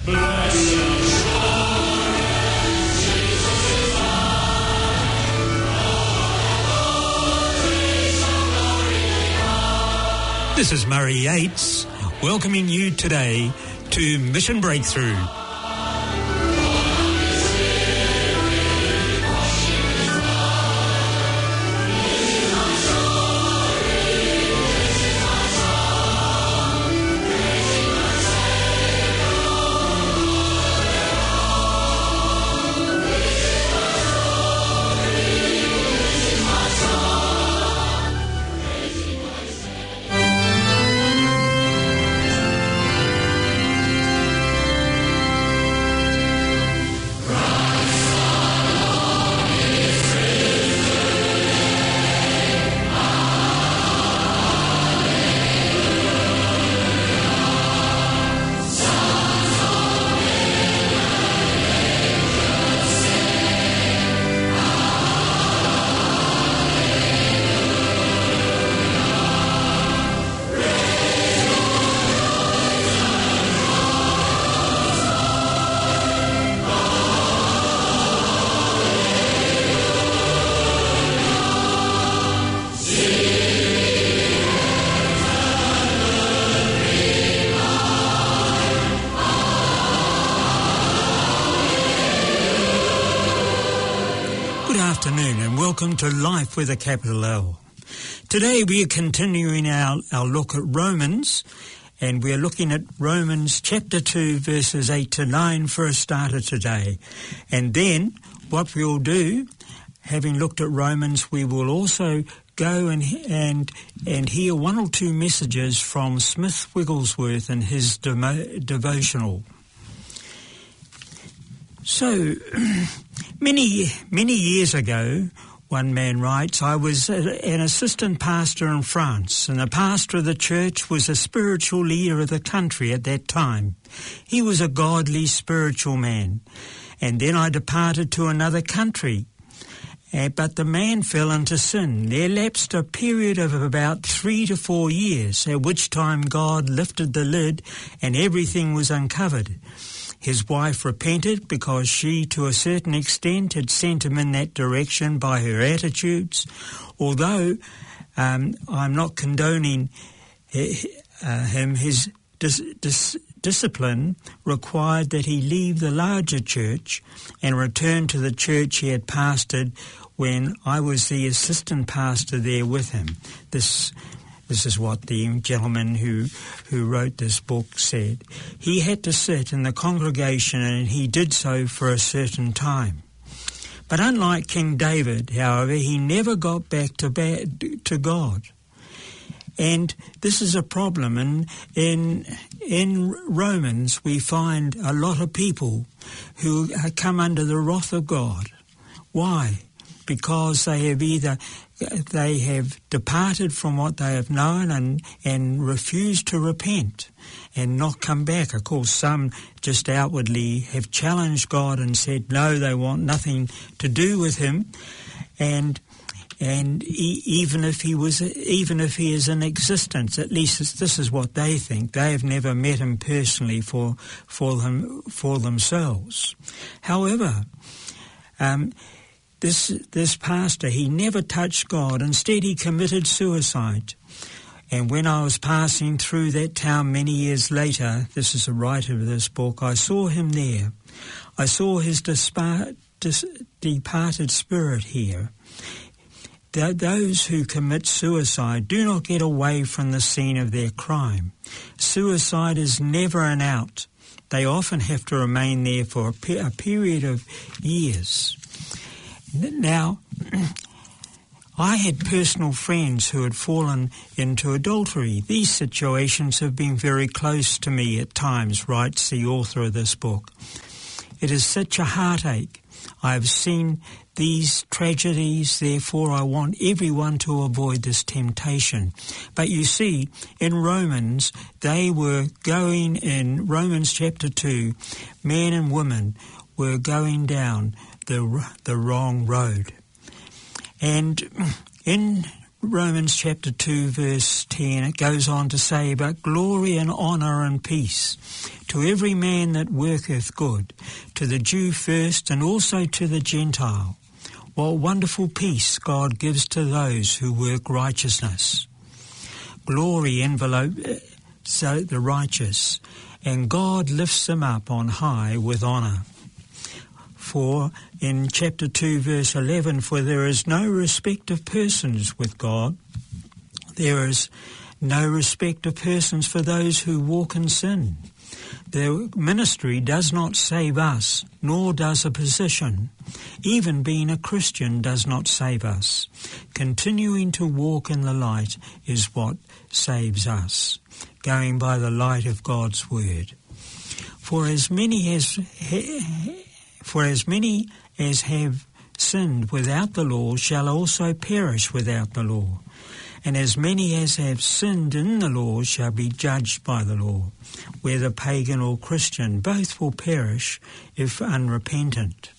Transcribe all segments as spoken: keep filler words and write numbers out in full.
This is Murray Yates, welcoming you today to Mission Breakthrough. Welcome to Life with a capital L. Today we are continuing our, our look at Romans, and we're looking at Romans chapter two verses eight to nine for a starter today. And then what we'll do, having looked at Romans, we will also go and and and hear one or two messages from Smith Wigglesworth and his demo, devotional. So, many, many years ago, one man writes, I was an assistant pastor in France, and the pastor of the church was a spiritual leader of the country at that time. He was a godly, spiritual man. And then I departed to another country. Uh, but the man fell into sin. There lapsed a period of about three to four years, at which time God lifted the lid and everything was uncovered. His wife repented because she, to a certain extent, had sent him in that direction by her attitudes. Although um, I'm not condoning uh, him, his dis- dis- discipline required that he leave the larger church and return to the church he had pastored when I was the assistant pastor there with him. This This is what the gentleman who who wrote this book said. He had to sit in the congregation, and he did so for a certain time. But unlike King David, however, he never got back to ba- to God. And this is a problem. And in in Romans, we find a lot of people who come under the wrath of God. Why? Because they have either they have departed from what they have known and, and refused to repent and not come back. Of course, some just outwardly have challenged God and said, no, they want nothing to do with him. And and e- even if he was, even if he is in existence, at least this is what they think. They have never met him personally for for them for themselves. However, um, This this pastor, he never touched God. Instead, he committed suicide. And when I was passing through that town many years later, this is the writer of this book, I saw him there. I saw his dispar- dis- departed spirit here. Th- those who commit suicide do not get away from the scene of their crime. Suicide is never an out. They often have to remain there for a, pe- a period of years. Now, I had personal friends who had fallen into adultery. These situations have been very close to me at times, writes the author of this book. It is such a heartache. I have seen these tragedies, therefore I want everyone to avoid this temptation. But you see, in Romans, they were going in Romans chapter two, men and women were going down the the wrong road. And in Romans chapter two verse ten, it goes on to say, but glory and honour and peace to every man that worketh good, to the Jew first and also to the Gentile. What wonderful peace God gives to those who work righteousness. Glory envelopes the righteous, and God lifts them up on high with honour. For in chapter two verse eleven, for there is no respect of persons with God. There is no respect of persons for those who walk in sin. Their ministry does not save us, nor does a position. Even being a Christian does not save us. Continuing to walk in the light is what saves us, going by the light of God's word. For as many as for as many as have sinned without the law shall also perish without the law. And as many as have sinned in the law shall be judged by the law. Whether pagan or Christian, both will perish if unrepentant.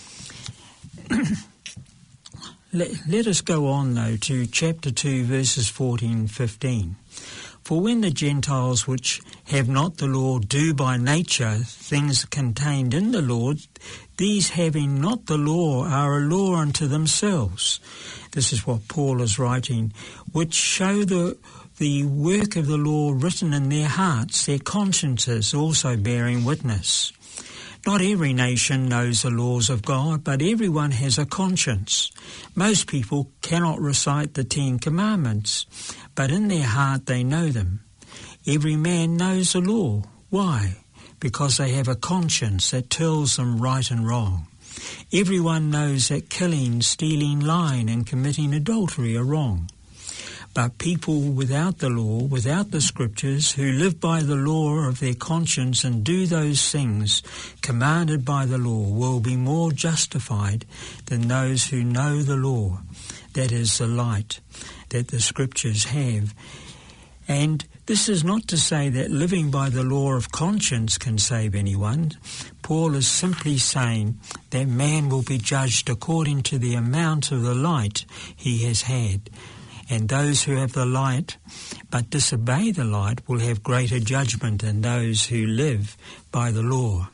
let, let us go on, though, to chapter two, verses fourteen and fifteen. For when the Gentiles which have not the law do by nature things contained in the law, these having not the law are a law unto themselves. This is what Paul is writing, which show the the work of the law written in their hearts, their consciences also bearing witness. Not every nation knows the laws of God, but everyone has a conscience. Most people cannot recite the Ten Commandments, but in their heart they know them. Every man knows the law. Why? Because they have a conscience that tells them right and wrong. Everyone knows that killing, stealing, lying, and committing adultery are wrong. But people without the law, without the scriptures, who live by the law of their conscience and do those things commanded by the law, will be more justified than those who know the law, that is, the light that the scriptures have. And this is not to say that living by the law of conscience can save anyone. Paul is simply saying that man will be judged according to the amount of the light he has had. And those who have the light but disobey the light will have greater judgment than those who live by the law.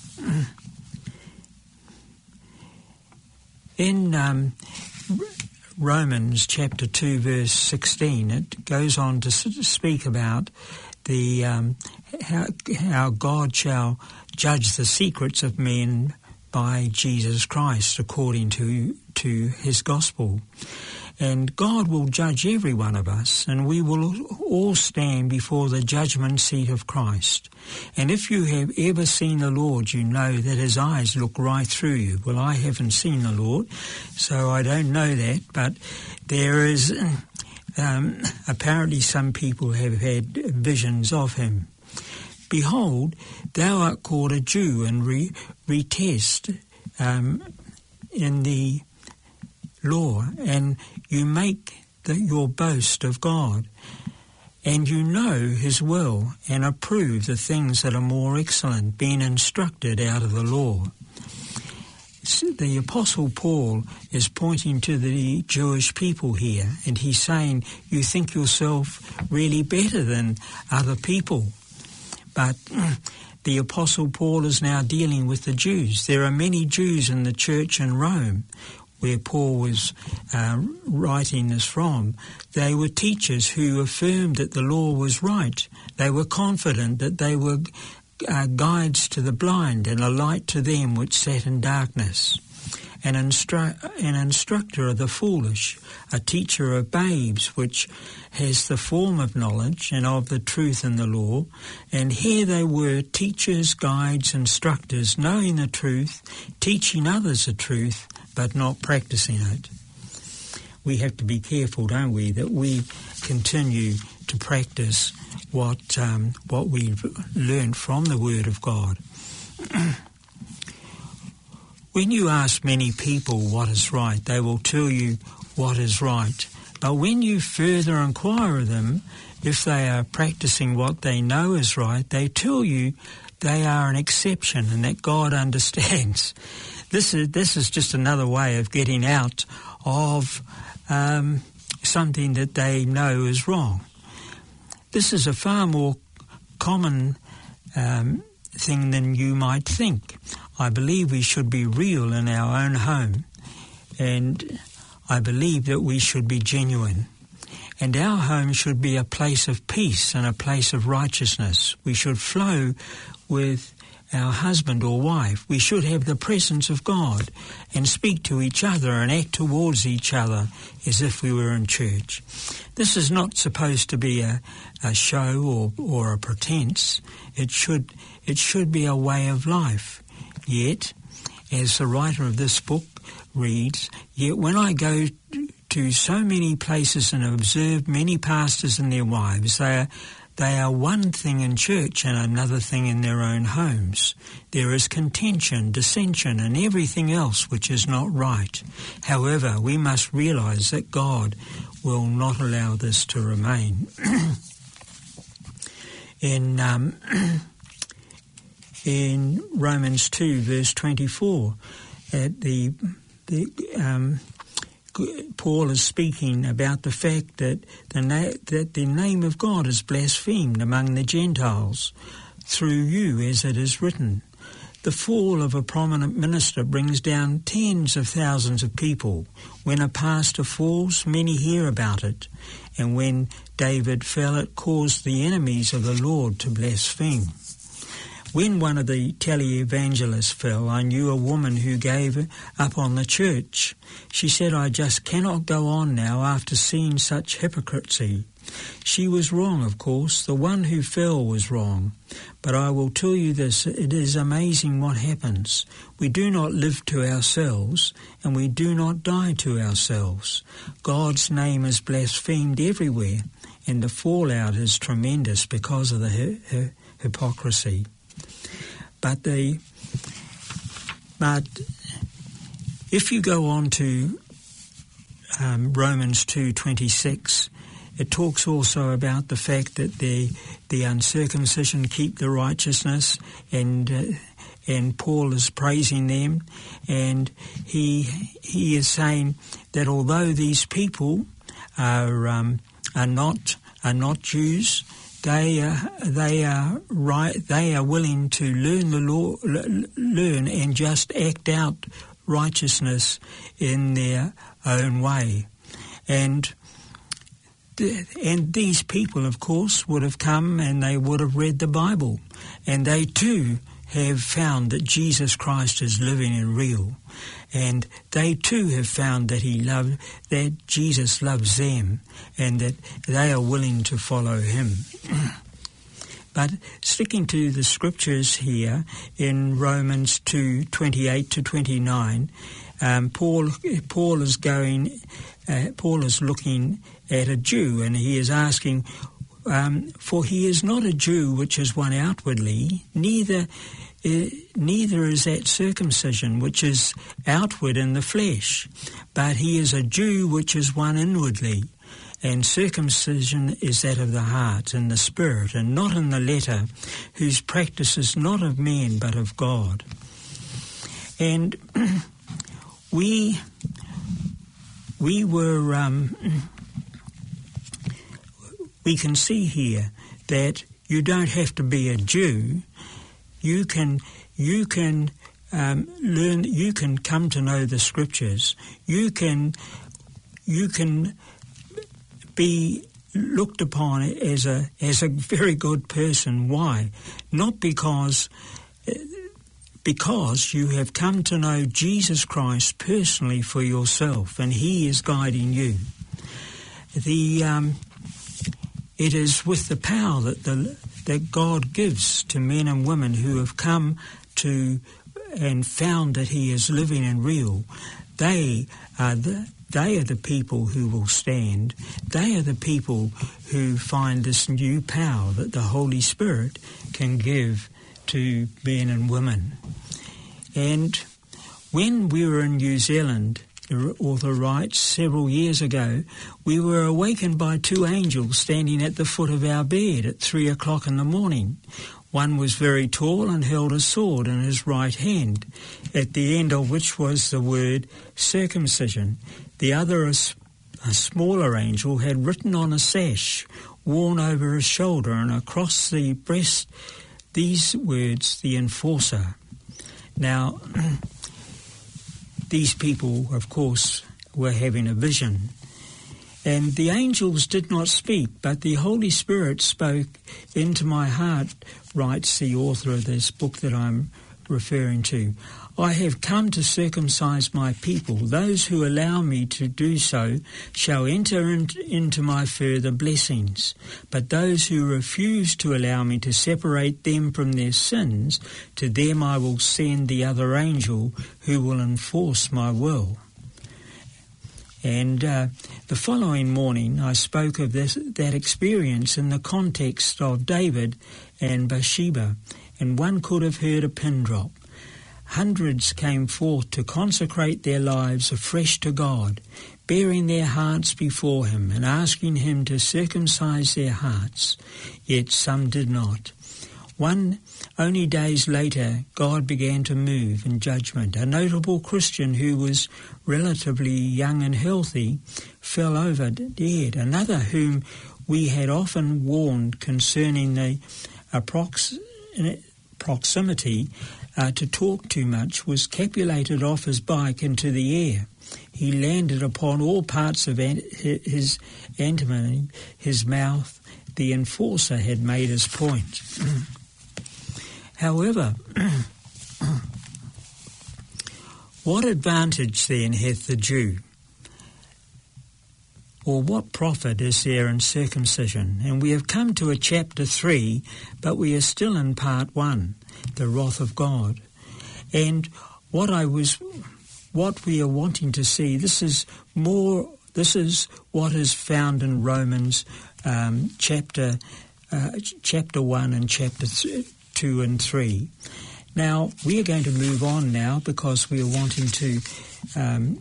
In um, Romans chapter two verse sixteen, it goes on to speak about the um, how, how God shall judge the secrets of men by Jesus Christ according to, to his gospel. And God will judge every one of us, and we will all stand before the judgment seat of Christ. And if you have ever seen the Lord, you know that his eyes look right through you. Well, I haven't seen the Lord, so I don't know that, but there is, um, apparently some people have had visions of him. Behold, thou art called a Jew, and re- retest um, in the law, and you make the, your boast of God, and you know his will, and approve the things that are more excellent, being instructed out of the law. The Apostle Paul is pointing to the Jewish people here, and he's saying, you think yourself really better than other people. But the Apostle Paul is now dealing with the Jews. There are many Jews in the church in Rome, where Paul was uh, writing this from. They were teachers who affirmed that the law was right. They were confident that they were uh, guides to the blind and a light to them which sat in darkness. An, instru- an instructor of the foolish, a teacher of babes, which has the form of knowledge and of the truth in the law. And here they were, teachers, guides, instructors, knowing the truth, teaching others the truth, but not practicing it. We have to be careful, don't we, that we continue to practice what um, what we've learned from the Word of God. When you ask many people what is right, they will tell you what is right. But when you further inquire of them, if they are practicing what they know is right, they tell you they are an exception and that God understands. This is this is just another way of getting out of um, something that they know is wrong. This is a far more common um, thing than you might think. I believe we should be real in our own home, and I believe that we should be genuine. And our home should be a place of peace and a place of righteousness. We should flow with our husband or wife. We should have the presence of God and speak to each other and act towards each other as if we were in church. This is not supposed to be a, a show or, or a pretense. It should, it should be a way of life. Yet, as the writer of this book reads, yet when I go to so many places and observe many pastors and their wives, they are They are one thing in church and another thing in their own homes. There is contention, dissension, and everything else which is not right. However, we must realize that God will not allow this to remain. in um, in Romans two, verse twenty-four, at the the um, Paul is speaking about the fact that the, na- that the name of God is blasphemed among the Gentiles through you, as it is written. The fall of a prominent minister brings down tens of thousands of people. When a pastor falls, many hear about it. And when David fell, it caused the enemies of the Lord to blaspheme. When one of the televangelists fell, I knew a woman who gave up on the church. She said, I just cannot go on now after seeing such hypocrisy. She was wrong, of course. The one who fell was wrong. But I will tell you this, it is amazing what happens. We do not live to ourselves, and we do not die to ourselves. God's name is blasphemed everywhere, and the fallout is tremendous because of the hi- hi- hypocrisy. But the but if you go on to um, Romans two twenty-six, it talks also about the fact that the the uncircumcision keep the righteousness, and uh, and Paul is praising them, and he he is saying that although these people are um, are not are not Jews, They are they are right. They are willing to learn the law, learn and just act out righteousness in their own way, and and these people, of course, would have come and they would have read the Bible, and they too have found that Jesus Christ is living and real, and they too have found that he loved, that Jesus loves them, and that they are willing to follow him. But sticking to the scriptures here in Romans two twenty-eight to twenty-nine, um, Paul Paul is going, uh, Paul is looking at a Jew, and he is asking, um, for he is not a Jew which is one outwardly, neither. Uh, neither is that circumcision which is outward in the flesh, but he is a Jew which is one inwardly, and circumcision is that of the heart and the spirit, and not in the letter, whose practice is not of men but of God. And we we were um, we can see here that you don't have to be a Jew. You can, you can um, learn. You can come to know the scriptures. You can, you can be looked upon as a as a very good person. Why? Not because because you have come to know Jesus Christ personally for yourself, and He is guiding you. The um, it is with the power that the that God gives to men and women who have come to and found that He is living and real. They are the they are the people who will stand. They are the people who find this new power that the Holy Spirit can give to men and women. And when we were in New Zealand, the author writes, several years ago, we were awakened by two angels standing at the foot of our bed at three o'clock in the morning. One was very tall and held a sword in his right hand, at the end of which was the word circumcision. The other a, a smaller angel had written on a sash worn over his shoulder and across the breast these words, "The Enforcer." Now, these people, of course, were having a vision. And the angels did not speak, but the Holy Spirit spoke into my heart, writes the author of this book that I'm referring to. "I have come to circumcise my people. Those who allow me to do so shall enter in, into my further blessings. But those who refuse to allow me to separate them from their sins, to them I will send the other angel who will enforce my will." And uh, the following morning I spoke of this, that experience in the context of David and Bathsheba, and one could have heard a pin drop. Hundreds came forth to consecrate their lives afresh to God, bearing their hearts before him and asking him to circumcise their hearts, yet some did not. One only days later, God began to move in judgment. A notable Christian who was relatively young and healthy fell over dead. Another whom we had often warned concerning the approx- proximity uh, to talk too much was capulated off his bike into the air. He landed upon all parts of an- his antimony, his mouth. The enforcer had made his point. However, what advantage then hath the Jew? Or what profit is there in circumcision? And we have come to a chapter three, but we are still in part one, the wrath of God. And what I was, what we are wanting to see, this is more, this is what is found in Romans um, chapter, uh, chapter one and chapter th- two and three. Now, we are going to move on now because we are wanting to, um,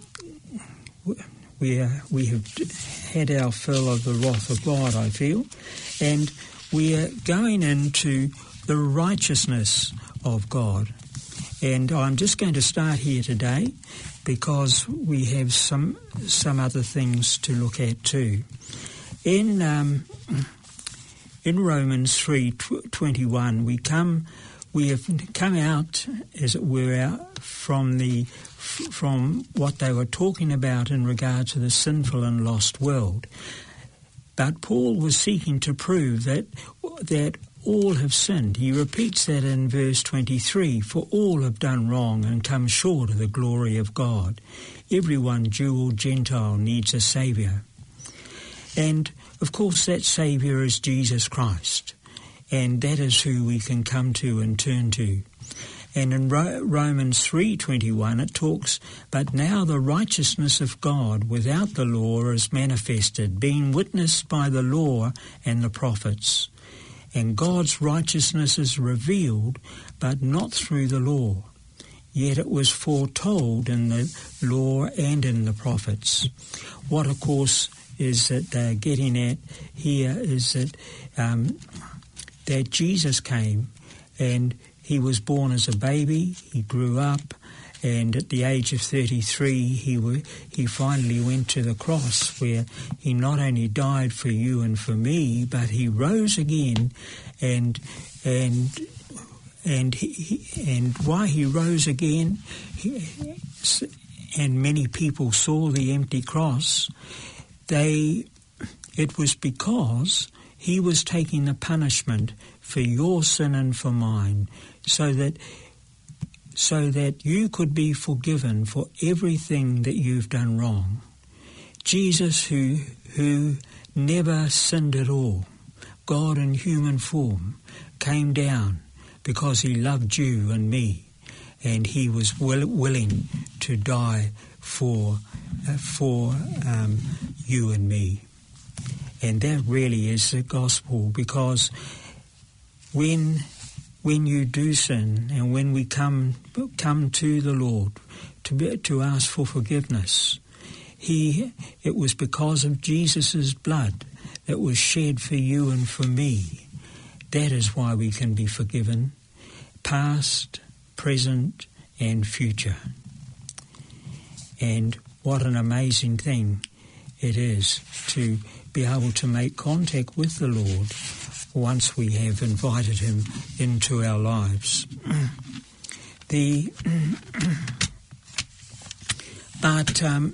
we, are, we have had our fill of the wrath of God, I feel, and we are going into the righteousness of God. And I'm just going to start here today because we have some some other things to look at too. In um, in Romans three twenty-one, we come we have come out, as it were, out from the from what they were talking about in regard to the sinful and lost world. But Paul was seeking to prove that that all have sinned. He repeats that in verse twenty-three, "For all have done wrong and come short of the glory of God. Everyone, Jew or Gentile, needs a Saviour." And, of course, that Saviour is Jesus Christ. And that is who we can come to and turn to. And in Ro- Romans three twenty-one it talks, "But now the righteousness of God without the law is manifested, being witnessed by the law and the prophets. And God's righteousness is revealed, but not through the law. Yet it was foretold in the law and in the prophets." What, of course, is that they're getting at here is that um, that Jesus came and he was born as a baby, he grew up, and at the age of thirty-three he w- he finally went to the cross, where he not only died for you and for me, but he rose again, and and and he, and why he rose again, he, and many people saw the empty cross. They it was because he was taking the punishment for your sin and for mine, so that so that you could be forgiven for everything that you've done wrong. Jesus, who who never sinned at all, God in human form, came down because he loved you and me, and he was will, willing to die for uh, for um, you and me. And that really is the gospel, because when when you do sin and when we come come to the Lord to be, to ask for forgiveness, he it was because of Jesus' blood that was shed for you and for me. That is why we can be forgiven, past, present, and future. And what an amazing thing it is to be able to make contact with the Lord once we have invited him into our lives. The but um,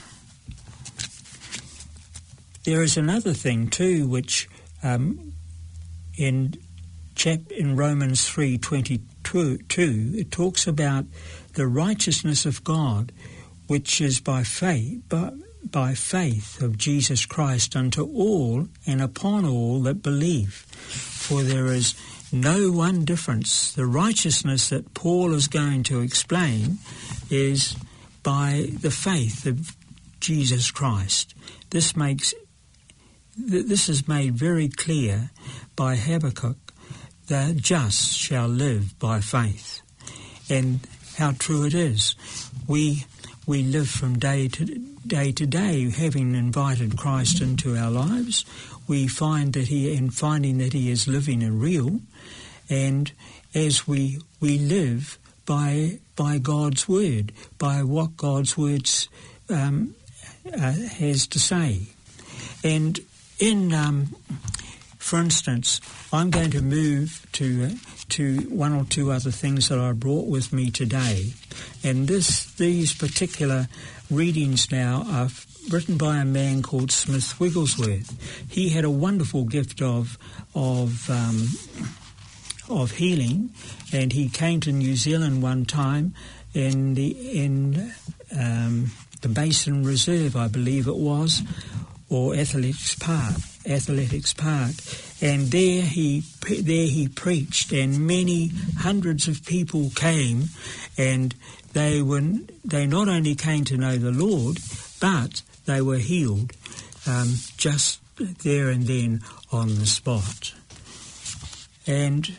there is another thing too, which um, in chap in Romans three twenty-two it talks about the righteousness of God, which is by faith, by, by faith of Jesus Christ unto all and upon all that believe. For there is no one difference. The righteousness that Paul is going to explain is by the faith of Jesus Christ. This makes this is made very clear by Habakkuk. The just shall live by faith, and how true it is. We we live from day to day to day, having invited Christ into our lives. We find that he, and finding that he is living and real, and as we we live by by God's word, by what God's words um, uh, has to say, and in um, for instance, I'm going to move to uh, to one or two other things that I brought with me today, and this these particular readings now are written by a man called Smith Wigglesworth. He had a wonderful gift of of um, of healing, and he came to New Zealand one time in the in um, the Basin Reserve, I believe it was, or Athletics Park. Athletics Park, and there he there he preached, and many hundreds of people came, and they were they not only came to know the Lord, but they were healed um, just there and then on the spot. And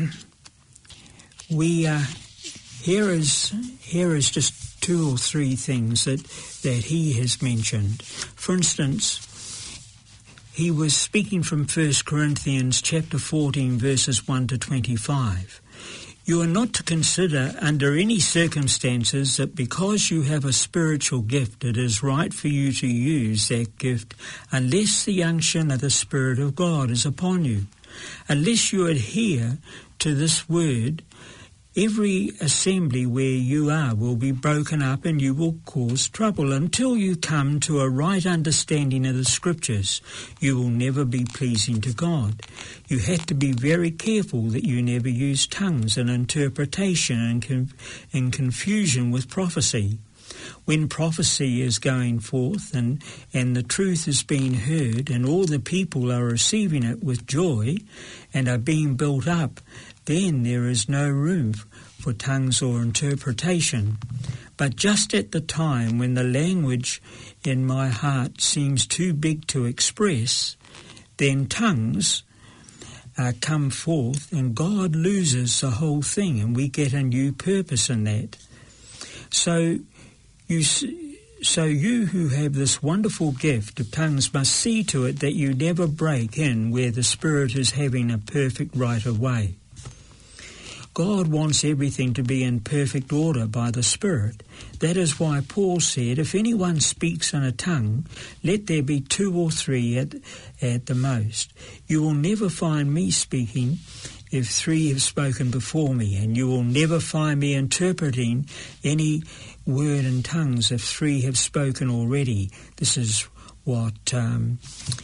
we uh, here is here is just two or three things that that he has mentioned. For instance, he was speaking from First Corinthians chapter fourteen, verses one to twenty-five. You are not to consider under any circumstances that because you have a spiritual gift, it is right for you to use that gift unless the unction of the Spirit of God is upon you. Unless you adhere to this word, every assembly where you are will be broken up, and you will cause trouble until you come to a right understanding of the Scriptures. You will never be pleasing to God. You have to be very careful that you never use tongues and interpretation and, conf- and confusion with prophecy. When prophecy is going forth and, and the truth is being heard and all the people are receiving it with joy and are being built up, then there is no room for tongues or interpretation. But just at the time when the language in my heart seems too big to express, then tongues uh, come forth and God loses the whole thing, and we get a new purpose in that. So you So you who have this wonderful gift of tongues must see to it that you never break in where the Spirit is having a perfect right of way. God wants everything to be in perfect order by the Spirit. That is why Paul said, if anyone speaks in a tongue, let there be two or three at, at the most. You will never find me speaking if three have spoken before me, and you will never find me interpreting any word in tongues if three have spoken already. This is what um,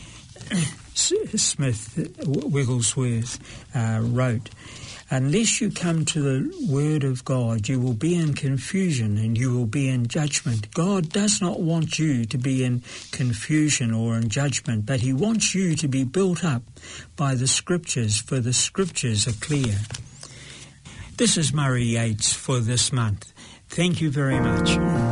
Smith Wigglesworth uh, wrote. Unless you come to the Word of God, you will be in confusion and you will be in judgment. God does not want you to be in confusion or in judgment, but he wants you to be built up by the Scriptures, for the Scriptures are clear. This is Murray Yates for this month. Thank you very much.